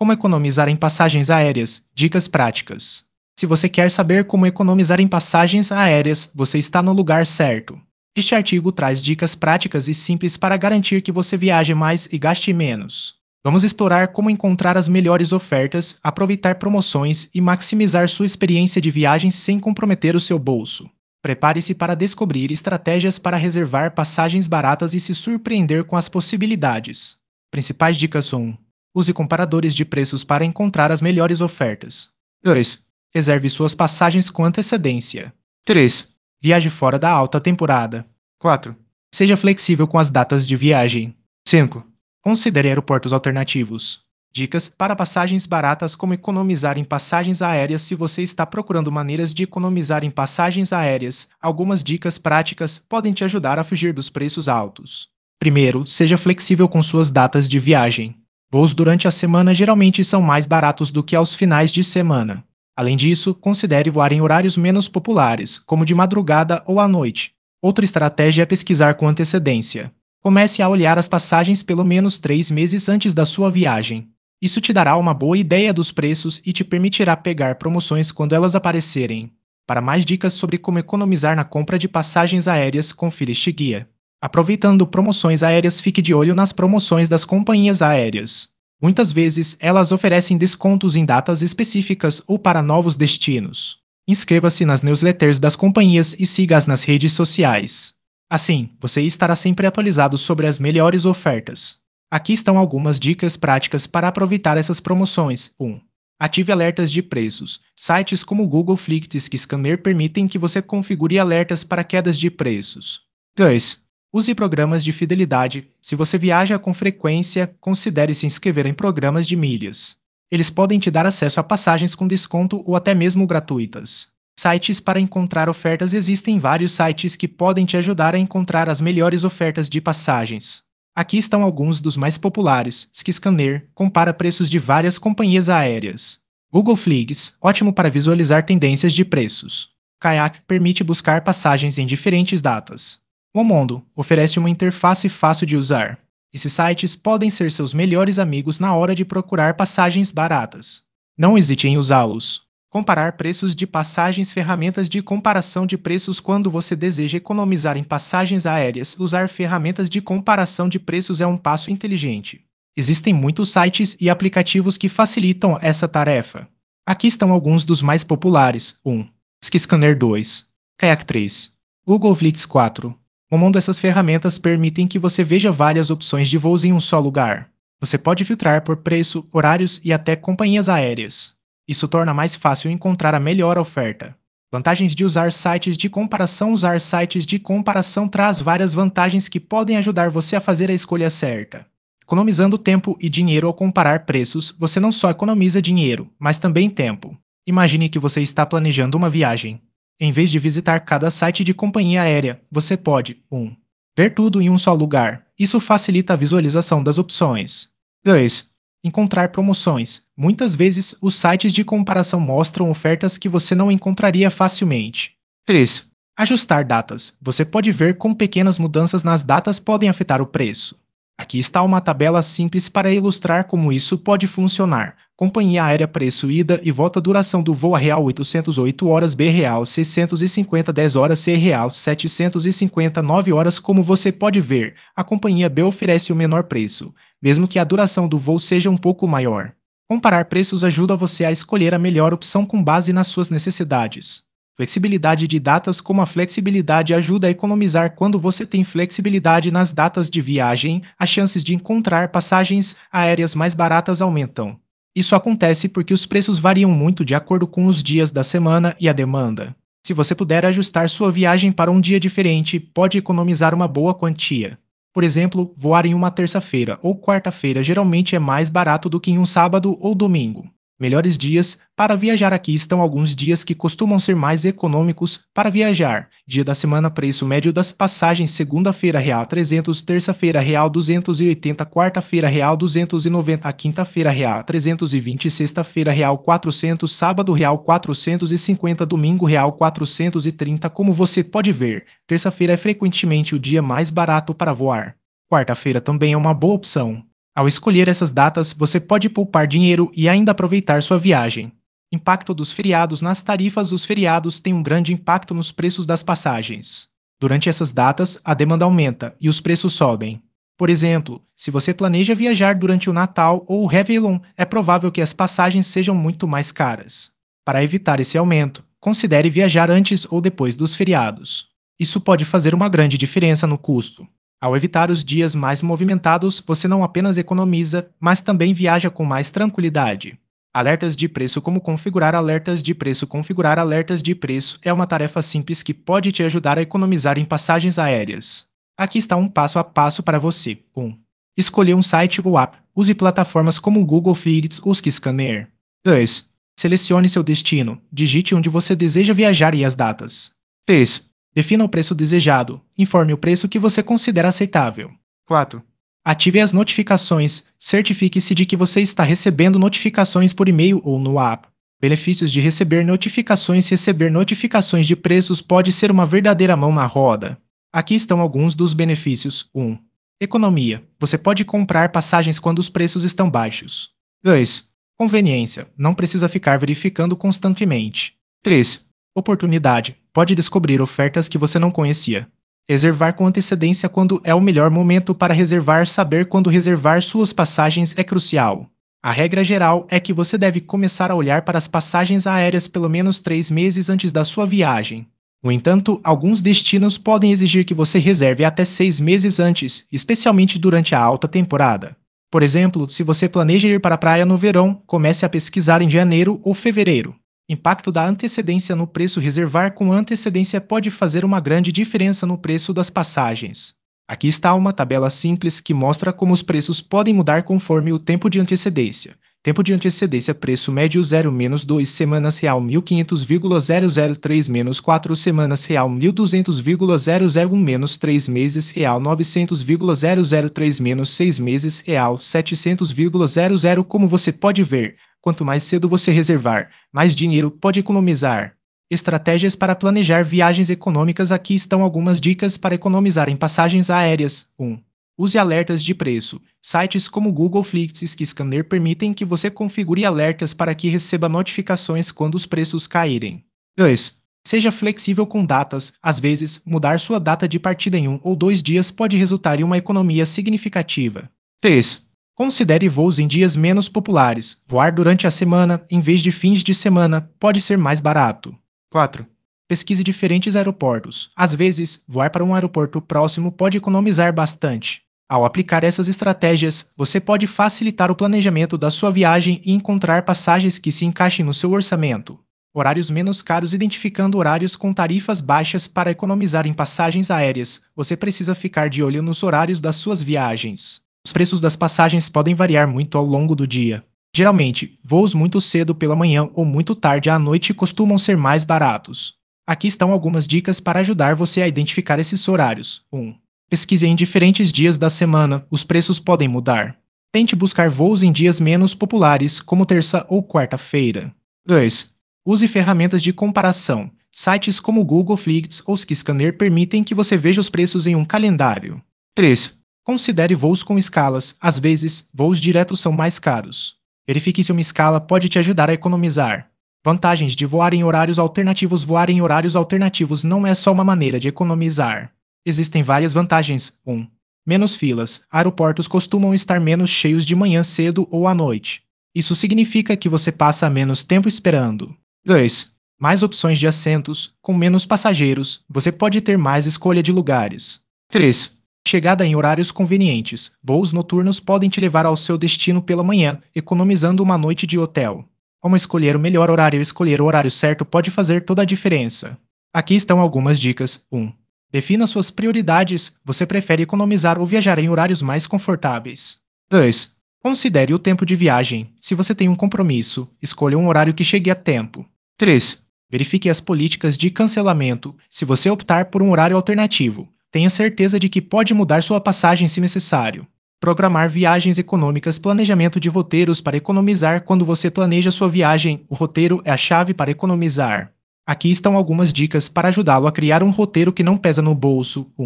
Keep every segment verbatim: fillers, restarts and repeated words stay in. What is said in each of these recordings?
Como economizar em passagens aéreas? Dicas práticas. Se você quer saber como economizar em passagens aéreas, você está no lugar certo. Este artigo traz dicas práticas e simples para garantir que você viaje mais e gaste menos. Vamos explorar como encontrar as melhores ofertas, aproveitar promoções e maximizar sua experiência de viagem sem comprometer o seu bolso. Prepare-se para descobrir estratégias para reservar passagens baratas e se surpreender com as possibilidades. Principais dicas um. Use comparadores de preços para encontrar as melhores ofertas. dois. Reserve suas passagens com antecedência. três. Viaje fora da alta temporada. quatro. Seja flexível com as datas de viagem. cinco. Considere aeroportos alternativos. Dicas para passagens baratas: como economizar em passagens aéreas. Se você está procurando maneiras de economizar em passagens aéreas, algumas dicas práticas podem te ajudar a fugir dos preços altos. Primeiro, seja flexível com suas datas de viagem. Voos durante a semana geralmente são mais baratos do que aos finais de semana. Além disso, considere voar em horários menos populares, como de madrugada ou à noite. Outra estratégia é pesquisar com antecedência. Comece a olhar as passagens pelo menos três meses antes da sua viagem. Isso te dará uma boa ideia dos preços e te permitirá pegar promoções quando elas aparecerem. Para mais dicas sobre como economizar na compra de passagens aéreas, confira este guia. Aproveitando promoções aéreas, fique de olho nas promoções das companhias aéreas. Muitas vezes, elas oferecem descontos em datas específicas ou para novos destinos. Inscreva-se nas newsletters das companhias e siga-as nas redes sociais. Assim, você estará sempre atualizado sobre as melhores ofertas. Aqui estão algumas dicas práticas para aproveitar essas promoções. um. Ative alertas de preços. Sites como o Google Flight e Skyscanner permitem que você configure alertas para quedas de preços. dois. Use programas de fidelidade. Se você viaja com frequência, considere se inscrever em programas de milhas. Eles podem te dar acesso a passagens com desconto ou até mesmo gratuitas. Sites para encontrar ofertas. Existem vários sites que podem te ajudar a encontrar as melhores ofertas de passagens. Aqui estão alguns dos mais populares. Skyscanner compara preços de várias companhias aéreas. Google Flights, ótimo para visualizar tendências de preços. Kayak permite buscar passagens em diferentes datas. Momondo oferece uma interface fácil de usar. Esses sites podem ser seus melhores amigos na hora de procurar passagens baratas. Não hesite em usá-los. Comparar preços de passagens. Ferramentas de comparação de preços. Quando você deseja economizar em passagens aéreas, usar ferramentas de comparação de preços é um passo inteligente. Existem muitos sites e aplicativos que facilitam essa tarefa. Aqui estão alguns dos mais populares. um. Skyscanner dois. Kayak três. Google Flights quatro. Momondo. Essas ferramentas permitem que você veja várias opções de voos em um só lugar. Você pode filtrar por preço, horários e até companhias aéreas. Isso torna mais fácil encontrar a melhor oferta. Vantagens de usar sites de comparação. Usar sites de comparação traz várias vantagens que podem ajudar você a fazer a escolha certa. Economizando tempo e dinheiro. Ao comparar preços, você não só economiza dinheiro, mas também tempo. Imagine que você está planejando uma viagem. Em vez de visitar cada site de companhia aérea, você pode um. Ver tudo em um só lugar. Isso facilita a visualização das opções. dois. Encontrar promoções. Muitas vezes, os sites de comparação mostram ofertas que você não encontraria facilmente. três. Ajustar datas. Você pode ver como pequenas mudanças nas datas podem afetar o preço. Aqui está uma tabela simples para ilustrar como isso pode funcionar. Companhia aérea: preço ida e volta, duração do voo: A real oitocentos oito horas, B real seiscentos e cinquenta, dez horas, C real setecentos e cinquenta, nove horas. Como você pode ver, a companhia B oferece o menor preço, mesmo que a duração do voo seja um pouco maior. Comparar preços ajuda você a escolher a melhor opção com base nas suas necessidades. Flexibilidade de datas. Como a flexibilidade ajuda a economizar. Quando você tem flexibilidade nas datas de viagem, as chances de encontrar passagens aéreas mais baratas aumentam. Isso acontece porque os preços variam muito de acordo com os dias da semana e a demanda. Se você puder ajustar sua viagem para um dia diferente, pode economizar uma boa quantia. Por exemplo, voar em uma terça-feira ou quarta-feira geralmente é mais barato do que em um sábado ou domingo. Melhores dias para viajar. Aqui estão alguns dias que costumam ser mais econômicos para viajar. Dia da semana: preço médio das passagens: segunda-feira real trezentos, terça-feira real duzentos e oitenta, quarta-feira real duzentos e noventa, quinta-feira real trezentos e vinte, sexta-feira real quatrocentos, sábado real quatrocentos e cinquenta, domingo real quatrocentos e trinta. Como você pode ver, terça-feira é frequentemente o dia mais barato para voar. Quarta-feira também é uma boa opção. Ao escolher essas datas, você pode poupar dinheiro e ainda aproveitar sua viagem. Impacto dos feriados nas tarifas. Os feriados têm um grande impacto nos preços das passagens. Durante essas datas, a demanda aumenta e os preços sobem. Por exemplo, se você planeja viajar durante o Natal ou o Réveillon, é provável que as passagens sejam muito mais caras. Para evitar esse aumento, considere viajar antes ou depois dos feriados. Isso pode fazer uma grande diferença no custo. Ao evitar os dias mais movimentados, você não apenas economiza, mas também viaja com mais tranquilidade. Alertas de preço. Como configurar alertas de preço? Configurar alertas de preço é uma tarefa simples que pode te ajudar a economizar em passagens aéreas. Aqui está um passo a passo para você. um. Escolher um site ou app. Use plataformas como o Google Flights ou Skyscanner. dois. Selecione seu destino. Digite onde você deseja viajar e as datas. três. Defina o preço desejado. Informe o preço que você considera aceitável. quatro. Ative as notificações. Certifique-se de que você está recebendo notificações por e-mail ou no app. Benefícios de receber notificações. Receber notificações de preços pode ser uma verdadeira mão na roda. Aqui estão alguns dos benefícios. um. Economia. Você pode comprar passagens quando os preços estão baixos. dois. Conveniência. Não precisa ficar verificando constantemente. três. Oportunidade. Pode descobrir ofertas que você não conhecia. Reservar com antecedência. Quando é o melhor momento para reservar? Saber quando reservar suas passagens é crucial. A regra geral é que você deve começar a olhar para as passagens aéreas pelo menos três meses antes da sua viagem. No entanto, alguns destinos podem exigir que você reserve até seis meses antes, especialmente durante a alta temporada. Por exemplo, se você planeja ir para a praia no verão, comece a pesquisar em janeiro ou fevereiro. Impacto da antecedência no preço. Reservar com antecedência pode fazer uma grande diferença no preço das passagens. Aqui está uma tabela simples que mostra como os preços podem mudar conforme o tempo de antecedência. Tempo de antecedência. Preço médio zero menos duas semanas real mil e quinhentos vírgula zero zero três menos quatro semanas real mil e duzentos vírgula zero zero um menos três meses real novecentos vírgula zero zero três menos seis meses real setecentos vírgula zero zero. Como você pode ver, quanto mais cedo você reservar, mais dinheiro pode economizar. Estratégias para planejar viagens econômicas. Aqui estão algumas dicas para economizar em passagens aéreas. um. Use alertas de preço. Sites como Google Flights e Skyscanner permitem que você configure alertas para que receba notificações quando os preços caírem. dois. Seja flexível com datas. Às vezes, mudar sua data de partida em um ou dois dias pode resultar em uma economia significativa. três. Considere voos em dias menos populares. Voar durante a semana, em vez de fins de semana, pode ser mais barato. quatro. Pesquise diferentes aeroportos. Às vezes, voar para um aeroporto próximo pode economizar bastante. Ao aplicar essas estratégias, você pode facilitar o planejamento da sua viagem e encontrar passagens que se encaixem no seu orçamento. Horários menos caros. Identificando horários com tarifas baixas. Para economizar em passagens aéreas, você precisa ficar de olho nos horários das suas viagens. Os preços das passagens podem variar muito ao longo do dia. Geralmente, voos muito cedo pela manhã ou muito tarde à noite costumam ser mais baratos. Aqui estão algumas dicas para ajudar você a identificar esses horários. um. Pesquise em diferentes dias da semana. Os preços podem mudar. Tente buscar voos em dias menos populares, como terça ou quarta-feira. dois. Use ferramentas de comparação. Sites como Google Flights ou Skyscanner permitem que você veja os preços em um calendário. três. Considere voos com escalas. Às vezes, voos diretos são mais caros. Verifique se uma escala pode te ajudar a economizar. Vantagens de voar em horários alternativos. Voar em horários alternativos não é só uma maneira de economizar. Existem várias vantagens. um. Menos filas. Aeroportos costumam estar menos cheios de manhã cedo ou à noite. Isso significa que você passa menos tempo esperando. dois. Mais opções de assentos. Com menos passageiros, você pode ter mais escolha de lugares. três. Chegada em horários convenientes. Voos noturnos podem te levar ao seu destino pela manhã, economizando uma noite de hotel. Como escolher o melhor horário? Escolher o horário certo pode fazer toda a diferença. Aqui estão algumas dicas. um. Defina suas prioridades. Você prefere economizar ou viajar em horários mais confortáveis? dois. Considere o tempo de viagem. Se você tem um compromisso, escolha um horário que chegue a tempo. três. Verifique as políticas de cancelamento. Se você optar por um horário alternativo, tenha certeza de que pode mudar sua passagem se necessário. Programar viagens econômicas. Planejamento de roteiros para economizar. Quando você planeja sua viagem, o roteiro é a chave para economizar. Aqui estão algumas dicas para ajudá-lo a criar um roteiro que não pesa no bolso. um.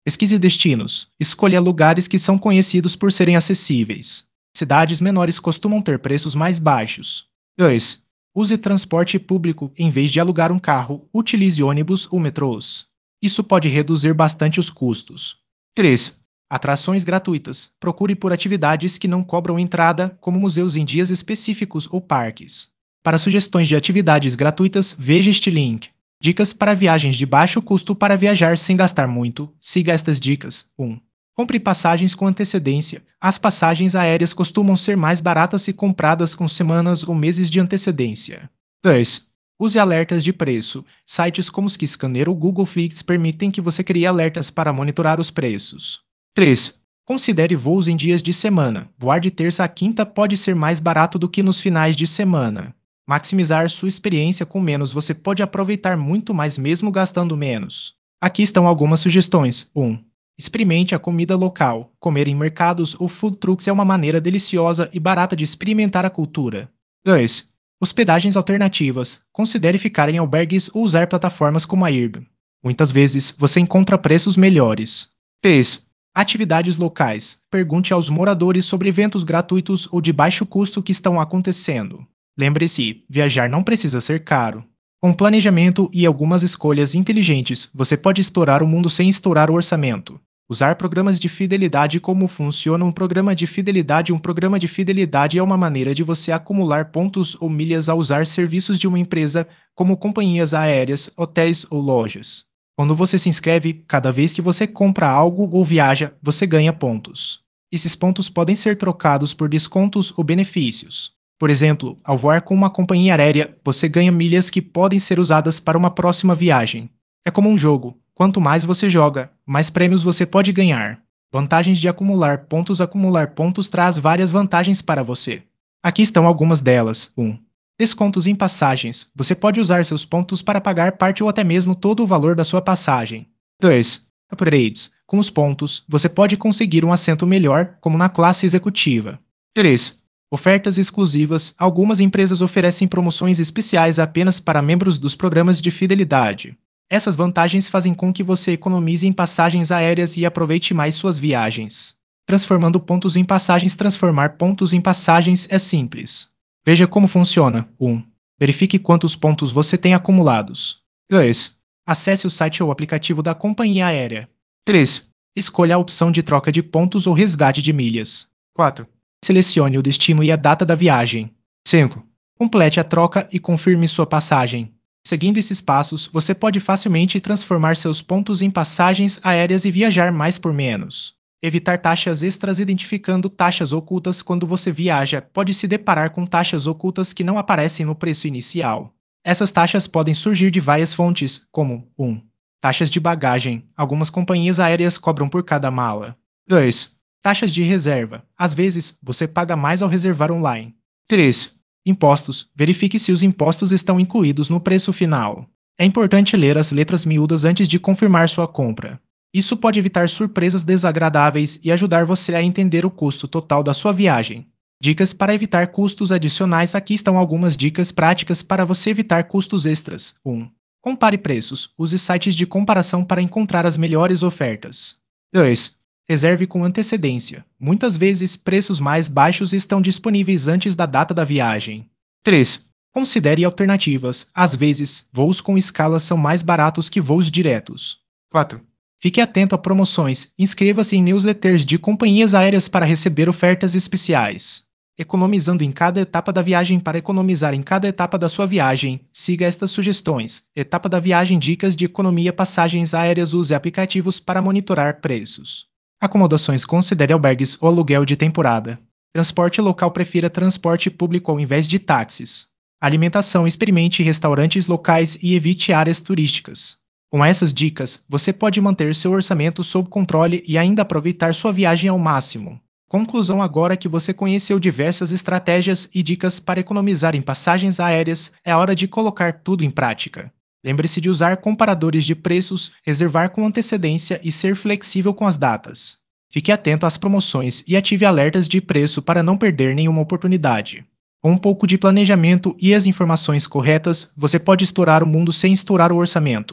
Pesquise destinos. Escolha lugares que são conhecidos por serem acessíveis. Cidades menores costumam ter preços mais baixos. dois. Use transporte público em vez de alugar um carro, utilize ônibus ou metrôs. Isso pode reduzir bastante os custos. três. Atrações gratuitas. Procure por atividades que não cobram entrada, como museus em dias específicos ou parques. Para sugestões de atividades gratuitas, veja este link. Dicas para viagens de baixo custo para viajar sem gastar muito. Siga estas dicas. um. Compre passagens com antecedência. As passagens aéreas costumam ser mais baratas se compradas com semanas ou meses de antecedência. dois. Use alertas de preço. Sites como Skiscanner ou Google Fix permitem que você crie alertas para monitorar os preços. três. Considere voos em dias de semana. Voar de terça a quinta pode ser mais barato do que nos finais de semana. Maximizar sua experiência com menos, você pode aproveitar muito mais mesmo gastando menos. Aqui estão algumas sugestões. um. Experimente a comida local. Comer em mercados ou food trucks é uma maneira deliciosa e barata de experimentar a cultura. dois. Hospedagens alternativas. Considere ficar em albergues ou usar plataformas como a Airbnb. Muitas vezes, você encontra preços melhores. três. Atividades locais. Pergunte aos moradores sobre eventos gratuitos ou de baixo custo que estão acontecendo. Lembre-se, viajar não precisa ser caro. Com planejamento e algumas escolhas inteligentes, você pode explorar o mundo sem estourar o orçamento. Usar programas de fidelidade. Como funciona um programa de fidelidade? Um programa de fidelidade é uma maneira de você acumular pontos ou milhas ao usar serviços de uma empresa, como companhias aéreas, hotéis ou lojas. Quando você se inscreve, cada vez que você compra algo ou viaja, você ganha pontos. Esses pontos podem ser trocados por descontos ou benefícios. Por exemplo, ao voar com uma companhia aérea, você ganha milhas que podem ser usadas para uma próxima viagem. É como um jogo. Quanto mais você joga, mais prêmios você pode ganhar. Vantagens de acumular pontos. Acumular pontos traz várias vantagens para você. Aqui estão algumas delas. um. Descontos em passagens. Você pode usar seus pontos para pagar parte ou até mesmo todo o valor da sua passagem. dois. Upgrades. Com os pontos, você pode conseguir um assento melhor, como na classe executiva. três. Ofertas exclusivas. Algumas empresas oferecem promoções especiais apenas para membros dos programas de fidelidade. Essas vantagens fazem com que você economize em passagens aéreas e aproveite mais suas viagens. Transformando pontos em passagens. Transformar pontos em passagens é simples. Veja como funciona. um. Verifique quantos pontos você tem acumulados. dois. Acesse o site ou aplicativo da companhia aérea. três. Escolha a opção de troca de pontos ou resgate de milhas. quatro. Selecione o destino e a data da viagem. cinco. Complete a troca e confirme sua passagem. Seguindo esses passos, você pode facilmente transformar seus pontos em passagens aéreas e viajar mais por menos. Evitar taxas extras. Identificando taxas ocultas. Quando você viaja, pode se deparar com taxas ocultas que não aparecem no preço inicial. Essas taxas podem surgir de várias fontes, como um. Taxas de bagagem. Algumas companhias aéreas cobram por cada mala. dois. Taxas de reserva. Às vezes, você paga mais ao reservar online. três. Impostos. Verifique se os impostos estão incluídos no preço final. É importante ler as letras miúdas antes de confirmar sua compra. Isso pode evitar surpresas desagradáveis e ajudar você a entender o custo total da sua viagem. Dicas para evitar custos adicionais. Aqui estão algumas dicas práticas para você evitar custos extras. um. Compare preços. Use sites de comparação para encontrar as melhores ofertas. dois. Reserve com antecedência. Muitas vezes, preços mais baixos estão disponíveis antes da data da viagem. três. Considere alternativas. Às vezes, voos com escala são mais baratos que voos diretos. quatro. Fique atento a promoções. Inscreva-se em newsletters de companhias aéreas para receber ofertas especiais. Economizando em cada etapa da viagem. Para economizar em cada etapa da sua viagem, siga estas sugestões. Etapa da viagem. Dicas de economia. Passagens aéreas. Use aplicativos para monitorar preços. Acomodações. Considere albergues ou aluguel de temporada. Transporte local. Prefira transporte público ao invés de táxis. Alimentação. Experimente restaurantes locais e evite áreas turísticas. Com essas dicas, você pode manter seu orçamento sob controle e ainda aproveitar sua viagem ao máximo. Conclusão. Agora que você conheceu diversas estratégias e dicas para economizar em passagens aéreas, é hora de colocar tudo em prática. Lembre-se de usar comparadores de preços, reservar com antecedência e ser flexível com as datas. Fique atento às promoções e ative alertas de preço para não perder nenhuma oportunidade. Com um pouco de planejamento e as informações corretas, você pode estourar o mundo sem estourar o orçamento.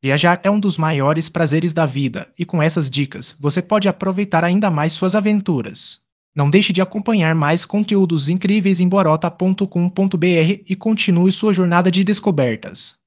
Viajar é um dos maiores prazeres da vida, e com essas dicas, você pode aproveitar ainda mais suas aventuras. Não deixe de acompanhar mais conteúdos incríveis em borota ponto com ponto br e continue sua jornada de descobertas.